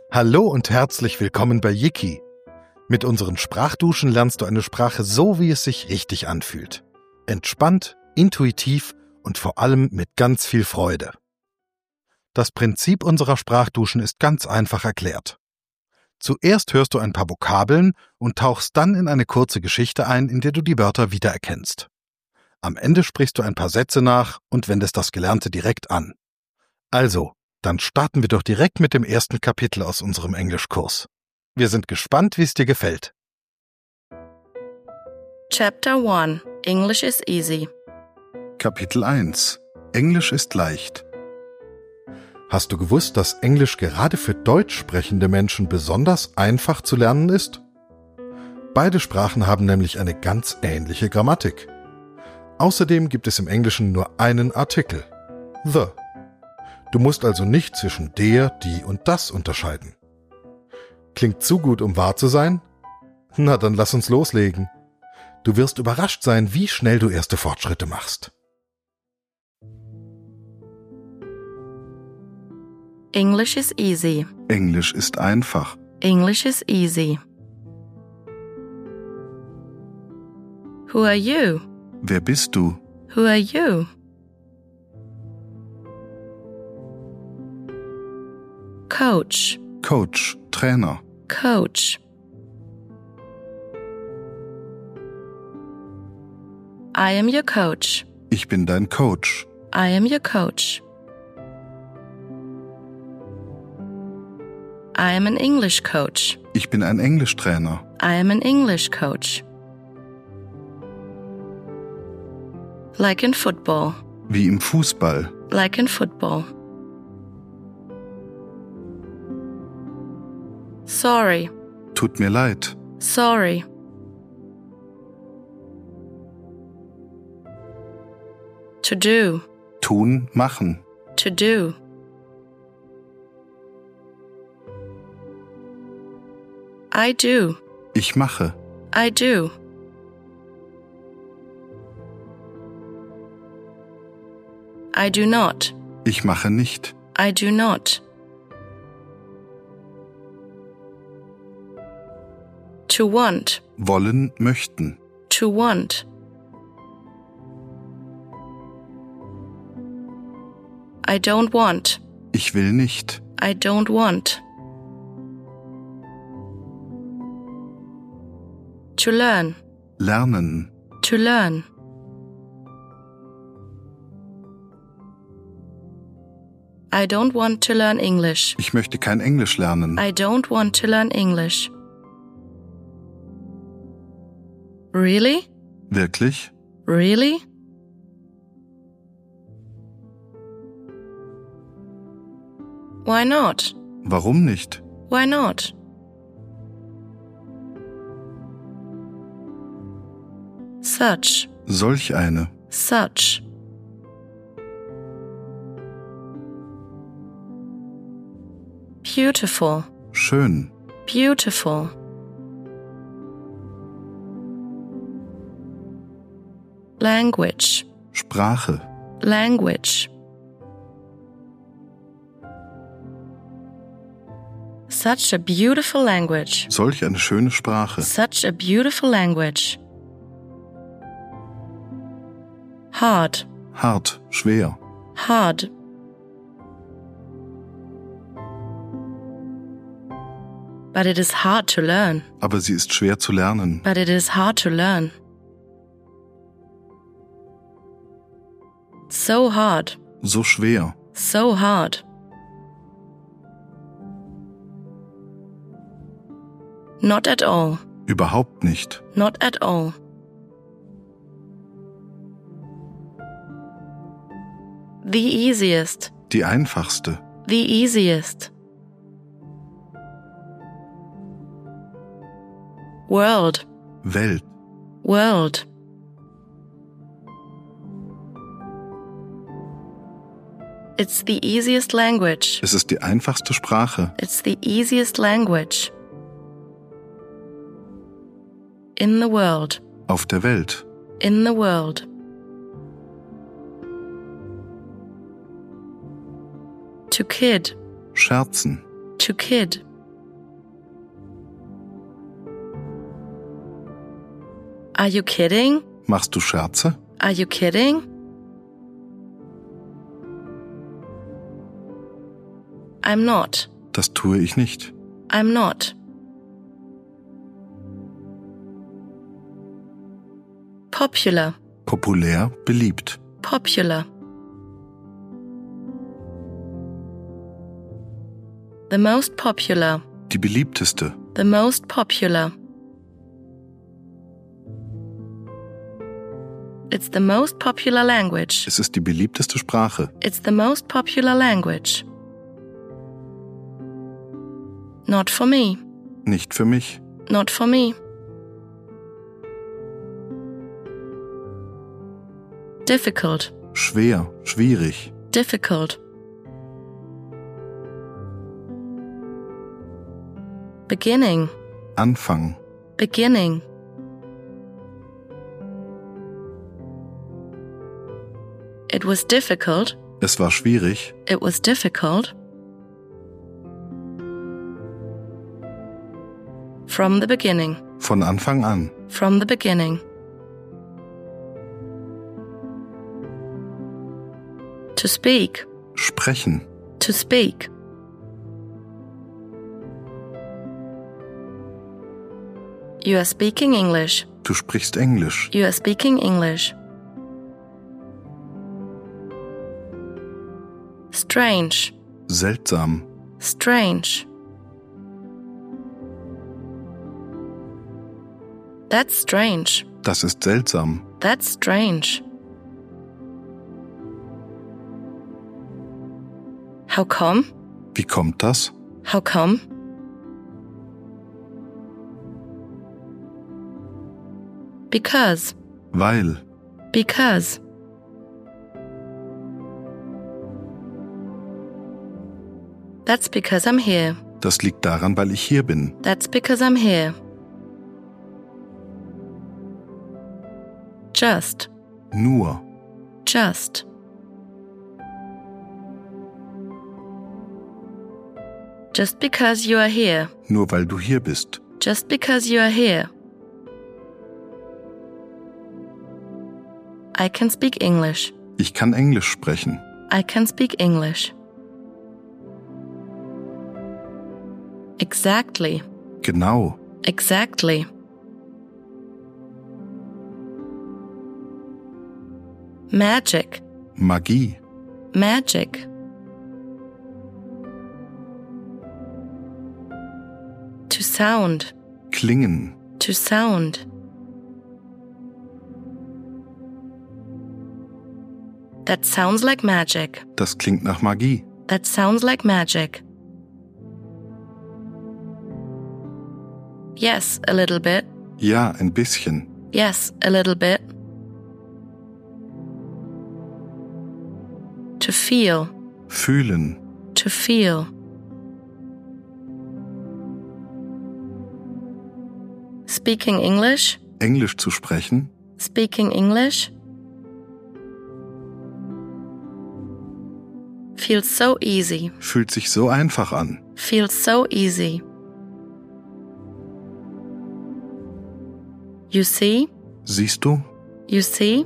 Hallo und herzlich willkommen bei Yiki. Mit unseren Sprachduschen lernst du eine Sprache so, wie es sich richtig anfühlt. Entspannt, intuitiv und vor allem mit ganz viel Freude. Das Prinzip unserer Sprachduschen ist ganz einfach erklärt. Zuerst hörst du ein paar Vokabeln und tauchst dann in eine kurze Geschichte ein, in der du die Wörter wiedererkennst. Am Ende sprichst du ein paar Sätze nach und wendest das Gelernte direkt an. Also, dann starten wir doch direkt mit dem ersten Kapitel aus unserem Englischkurs. Wir sind gespannt, wie es dir gefällt. Chapter 1 English is easy. Kapitel 1 Englisch ist leicht. Hast du gewusst, dass Englisch gerade für deutsch sprechende Menschen besonders einfach zu lernen ist? Beide Sprachen haben nämlich eine ganz ähnliche Grammatik. Außerdem gibt es im Englischen nur einen Artikel, the. Du musst also nicht zwischen der, die und das unterscheiden. Klingt zu gut, um wahr zu sein? Na, dann lass uns loslegen. Du wirst überrascht sein, wie schnell du erste Fortschritte machst. English is easy. Englisch ist einfach. English is easy. Who are you? Wer bist du? Who are you? Coach. Coach, Trainer. Coach. I am your coach. Ich bin dein Coach. I am your coach. I am an English coach. Ich bin ein Englischtrainer. I am an English coach. Like in football. Wie im Fußball. Like in football. Sorry. Tut mir leid. Sorry. To do. Tun, machen. To do. I do. Ich mache. I do. I do not. Ich mache nicht. I do not. To want. Wollen, möchten. To want. I don't want. Ich will nicht. I don't want. To learn. Lernen. To learn. I don't want to learn English. Ich möchte kein Englisch lernen. I don't want to learn English. Really? Wirklich? Really? Why not? Warum nicht? Why not? Such. Solch eine. Such. Beautiful. Schön. Beautiful. Language. Sprache. Language. Such a beautiful language. Solch eine schöne Sprache. Such a beautiful language. Hard. Hart, schwer. Hard. But it is hard to learn. Aber sie ist schwer zu lernen. But it is hard to learn. So hard. So schwer. So hard. Not at all. Überhaupt nicht. Not at all. The easiest. Die einfachste. The easiest. World. Welt. World. It's the easiest language. Es ist die einfachste Sprache. It's the easiest language. In the world. Auf der Welt. In the world. To kid. Scherzen. To kid. Are you kidding? Machst du Scherze? Are you kidding? I'm not. Das tue ich nicht. I'm not. Popular. Populär, beliebt. Popular. The most popular. Die beliebteste. The most popular. It's the most popular language. Es ist die beliebteste Sprache. It's the most popular language. Not for me. Nicht für mich. Not for me. Difficult. Schwer, schwierig. Difficult. Beginning. Anfang. Beginning. It was difficult. Es war schwierig. It was difficult. From the beginning. Von Anfang an. From the beginning. To speak. Sprechen. To speak. You are speaking English. Du sprichst Englisch. You are speaking English. Strange. Seltsam. Strange. That's strange. Das ist seltsam. That's strange. How come? Wie kommt das? How come? Because. Weil. Because. That's because I'm here. Das liegt daran, weil ich hier bin. That's because I'm here. Just. Nur. Just. Just because you are here. Nur weil du hier bist. Just because you are here. I can speak English. Ich kann Englisch sprechen. I can speak English. Exactly. Genau. Exactly. Magic. Magie. Magic. To sound. Klingen. To sound. That sounds like magic. Das klingt nach Magie. That sounds like magic. Yes, a little bit. Ja, ein bisschen. Yes, a little bit. To feel. Fühlen. To feel. Speaking English. Englisch zu sprechen. Speaking English. Feels so easy. Fühlt sich so einfach an. Feels so easy. You see? Siehst du? You see?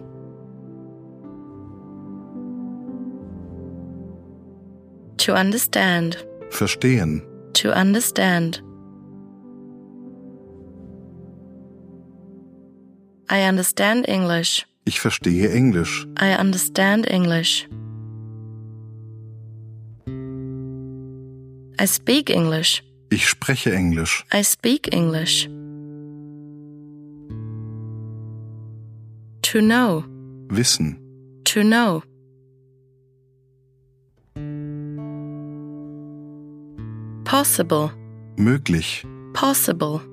To understand. Verstehen. To understand. I understand English. Ich verstehe Englisch. I understand English. I speak English. Ich spreche Englisch. I speak English. To know. Wissen. To know. Possible. Möglich. Possible.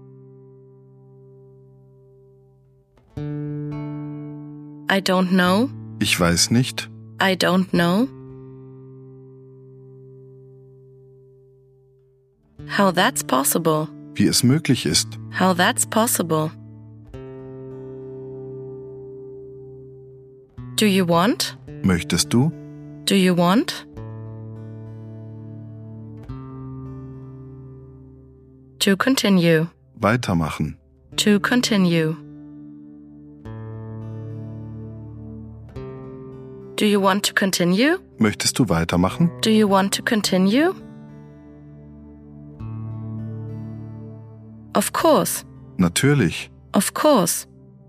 I don't know. Ich weiß nicht. I don't know. How that's possible. Wie es möglich ist. How that's possible. Do you want? Möchtest du? Do you want? To continue. Weitermachen. To continue. Do you want to continue? Möchtest du weitermachen? Do you want to continue? Of course. Natürlich. Of course.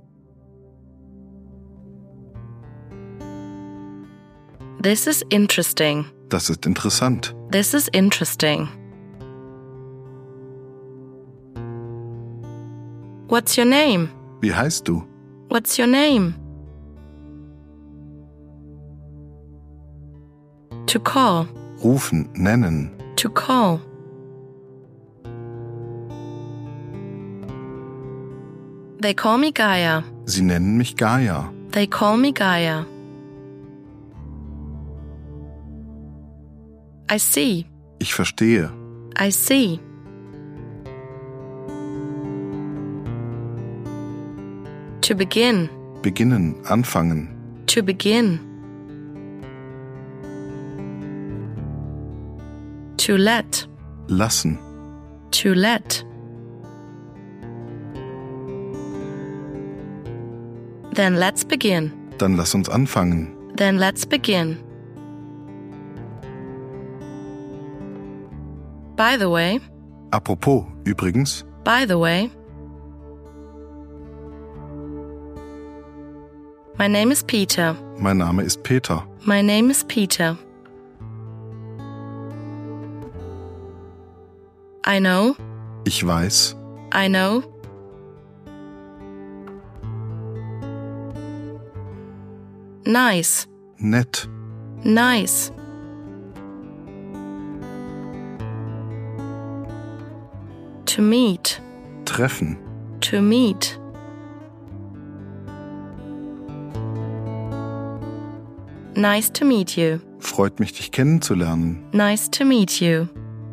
This is interesting. Das ist interessant. This is interesting. What's your name? Wie heißt du? What's your name? To call. Rufen, nennen. To call. They call me Gaia. Sie nennen mich Gaia. They call me Gaia. I see. Ich verstehe. I see. To begin. Beginnen, anfangen. To begin. To let. Lassen. To let. Then let's begin. Dann lass uns anfangen. Then let's begin. By the way. Apropos, übrigens. By the way. My name is Peter. Mein Name ist Peter. My name is Peter. I know. Ich weiß. I know. Nice. Nett. Nice. To meet. Treffen. To meet. Nice to meet you. Freut mich, dich kennenzulernen. Nice to meet you.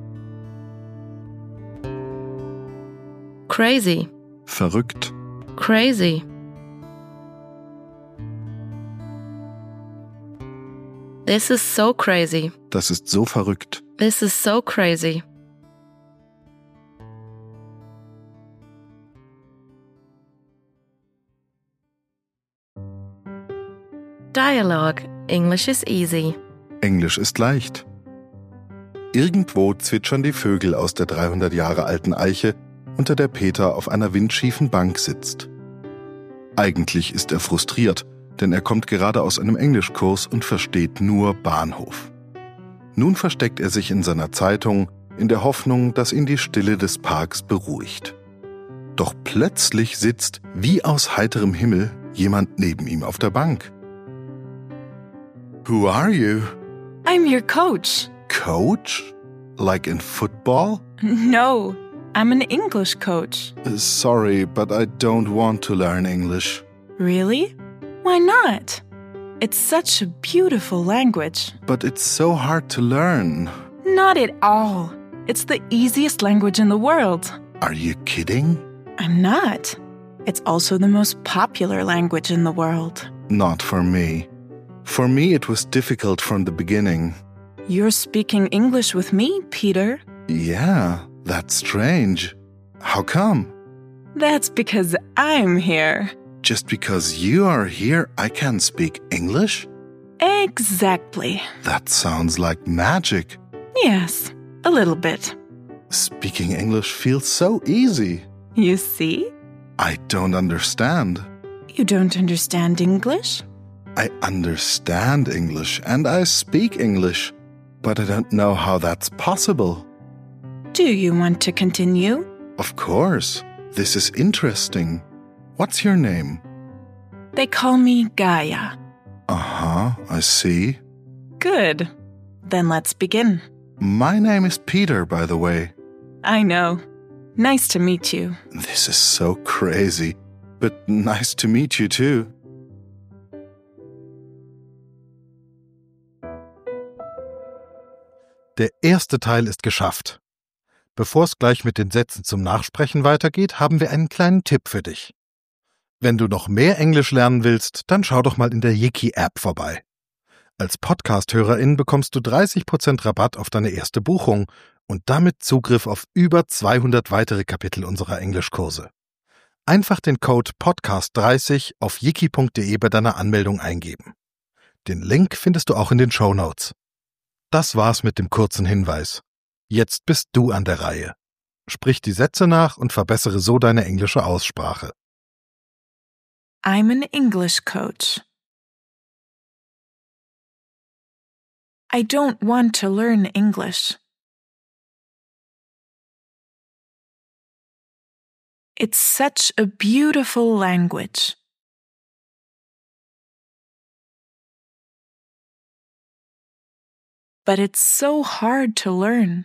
Crazy. Verrückt. Crazy. This is so crazy. Das ist so verrückt. This is so crazy. Dialogue. English is easy. Englisch ist leicht. Irgendwo zwitschern die Vögel aus der 300 Jahre alten Eiche, unter der Peter auf einer windschiefen Bank sitzt. Eigentlich ist er frustriert, denn er kommt gerade aus einem Englischkurs und versteht nur Bahnhof. Nun versteckt er sich in seiner Zeitung, in der Hoffnung, dass ihn die Stille des Parks beruhigt. Doch plötzlich sitzt, wie aus heiterem Himmel, jemand neben ihm auf der Bank. Who are you? I'm your coach. Coach? Like in football? No, I'm an English coach. Sorry, but I don't want to learn English. Really? Why not? It's such a beautiful language. But it's so hard to learn. Not at all. It's the easiest language in the world. Are you kidding? I'm not. It's also the most popular language in the world. Not for me. For me, it was difficult from the beginning. You're speaking English with me, Peter. Yeah, that's strange. How come? That's because I'm here. Just because you are here, I can speak English? Exactly. That sounds like magic. Yes, a little bit. Speaking English feels so easy. You see? I don't understand. You don't understand English? I understand English and I speak English, but I don't know how that's possible. Do you want to continue? Of course. This is interesting. What's your name? They call me Gaia. Uh-huh, I see. Good. Then let's begin. My name is Peter, by the way. I know. Nice to meet you. This is so crazy, but nice to meet you too. Der erste Teil ist geschafft. Bevor es gleich mit den Sätzen zum Nachsprechen weitergeht, haben wir einen kleinen Tipp für dich. Wenn du noch mehr Englisch lernen willst, dann schau doch mal in der Yiki-App vorbei. Als Podcast-Hörerin bekommst du 30% Rabatt auf deine erste Buchung und damit Zugriff auf über 200 weitere Kapitel unserer Englischkurse. Einfach den Code PODCAST30 auf yiki.de bei deiner Anmeldung eingeben. Den Link findest du auch in den Shownotes. Das war's mit dem kurzen Hinweis. Jetzt bist du an der Reihe. Sprich die Sätze nach und verbessere so deine englische Aussprache. I'm an English coach. I don't want to learn English. It's such a beautiful language. But it's so hard to learn.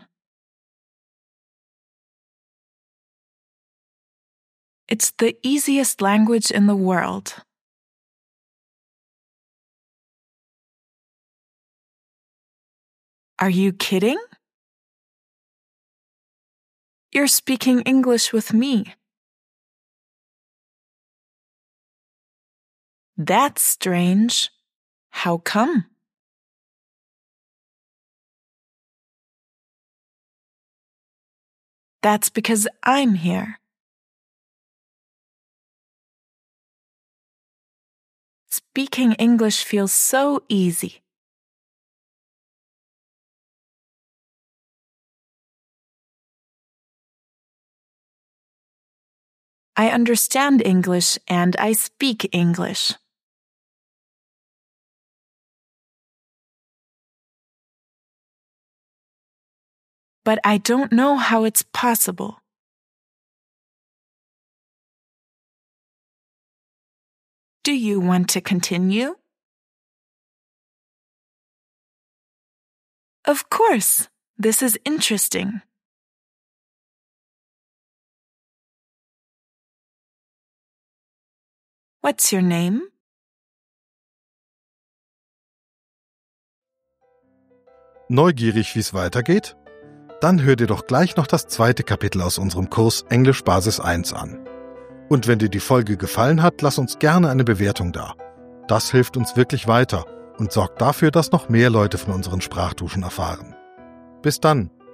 It's the easiest language in the world. Are you kidding? You're speaking English with me. That's strange. How come? That's because I'm here. Speaking English feels so easy. I understand English and I speak English. But I don't know how it's possible. Do you want to continue? Of course, this is interesting. What's your name? Neugierig, wie es weitergeht? Dann hör dir doch gleich noch das 2. Kapitel aus unserem Kurs Englisch Basis 1 an. Und wenn dir die Folge gefallen hat, lass uns gerne eine Bewertung da. Das hilft uns wirklich weiter und sorgt dafür, dass noch mehr Leute von unseren Sprachduschen erfahren. Bis dann!